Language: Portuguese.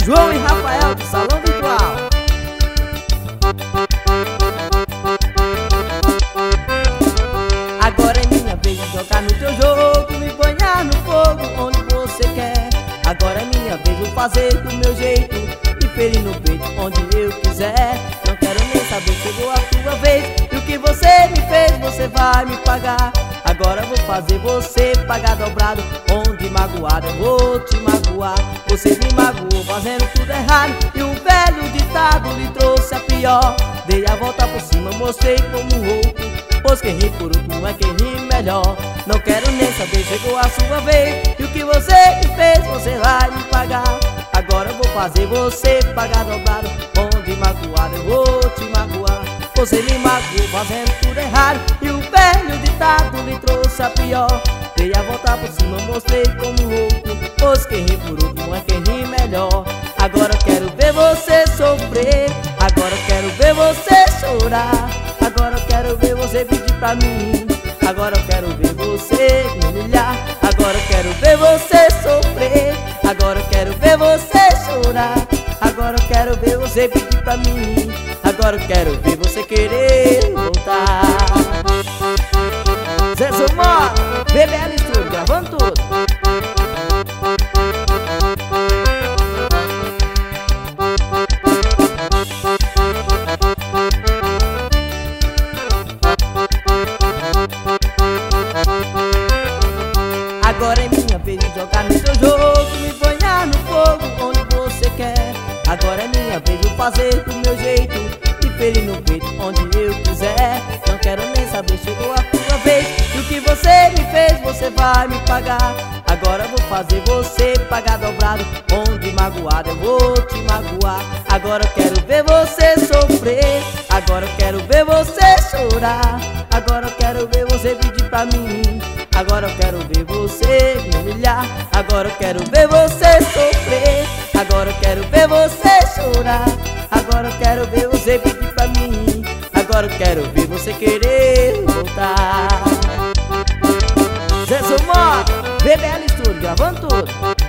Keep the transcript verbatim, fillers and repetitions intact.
João e Rafael do Salão Virtual. Agora é minha vez de jogar no teu jogo, me banhar no fogo onde você quer. Agora é minha vez de fazer do meu jeito e ferir no peito onde eu quiser. Não quero nem saber, chegou a tua vez, e o que você me fez você vai me pagar. Agora vou fazer você pagar dobrado, onde magoado eu vou te magoar. Você me magoou fazendo tudo errado, e um velho ditado lhe trouxe a pior. Dei a volta por cima, mostrei como rouco, pois quem ri por último é quem ri melhor. Não quero nem saber, chegou a sua vez, e o que você me fez você vai me pagar. Agora vou fazer você pagar dobrado, onde magoado eu vou te magoar. Você me magoou fazendo tudo errado, e o velho ditado lhe trouxe a pior. Dei a volta por cima, mostrei como rouco, pois quem ri por último é quem ri melhor. Agora quero ver você sofrer, agora quero ver você chorar. Agora eu quero ver você pedir pra mim, agora eu quero ver você me humilhar. Agora eu quero ver você sofrer, agora eu quero ver você chorar. Agora eu quero ver você pedir pra mim, agora eu quero ver você querer voltar. Zé Somar, B B L Studio, gravando tudo. Agora é minha vez de jogar no teu jogo, me banhar no fogo onde você quer. Agora é minha vez de fazer do meu jeito e ferir no peito onde eu quiser. Não quero nem saber, chegou a tua vez, e o que você me fez você vai me pagar. Agora vou fazer você pagar dobrado, onde magoado eu vou te magoar. Agora eu quero ver você sofrer, agora eu quero ver você chorar. Agora eu quero ver você pedir pra mim, agora eu quero ver você me humilhar. Agora eu quero ver você sofrer, agora eu quero ver você chorar. Agora eu quero ver você pedir pra mim, agora eu quero ver você querer voltar. Zé Somar, B B L Studio, gravando tudo.